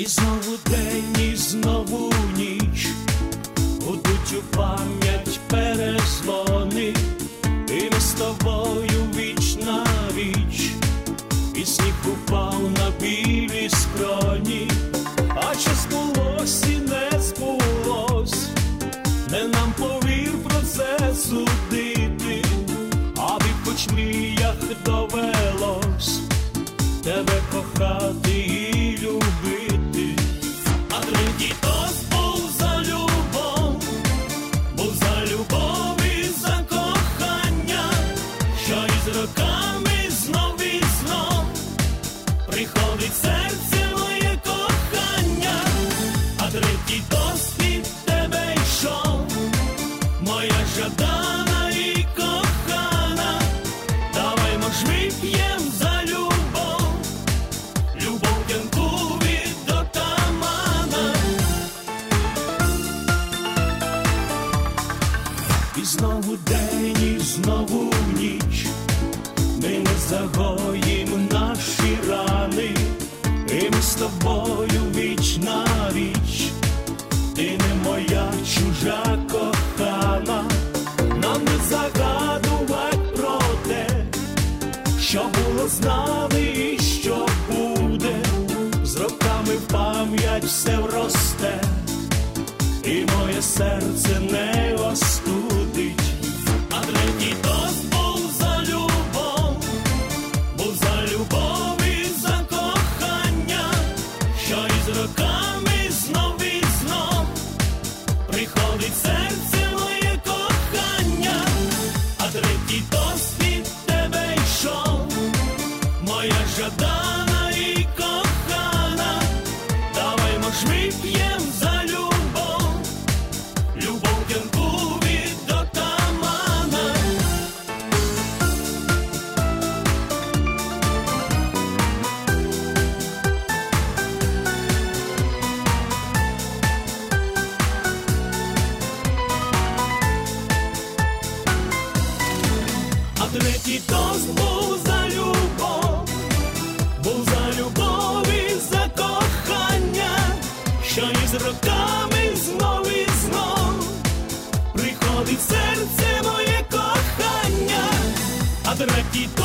І знову день, і знову ніч, гудуть у пам'ять перезвони, і ми з тобою віч на віч, і сніг упав на білі скроні, а що збулось і не збулось, не нам повір про це судити, аби хоч мріях довелось тебе кохати і любити. А третій тост був за любов, був за любов і за кохання, що із роками знов і знов приходить серце моє кохання. А третій тост від тебе йшов, моя жадана і кохана, давай, мож, вип'єм за любов, любов п'янку від отамана. І знову день, і знову ніч, ми не загоїм наші рани, і ми з тобою віч на віч, ти не моя чужа кохана. Нам не загадувать про те, що було з нами і що буде, з роками в пам'ять все вросте, і моє серце не остудить. А третій тост був за любов, був за любов і за кохання, що із роками знов і знов приходить серце моє кохання. А третій тост від тебе йшов, моя жадана і кохана, давай, мож, вип'єм за любов, любов п'янку від отамана. А третій тост був за любов, був за любов і за кохання, що із роками знов і знов приходить серце моє кохання. А третій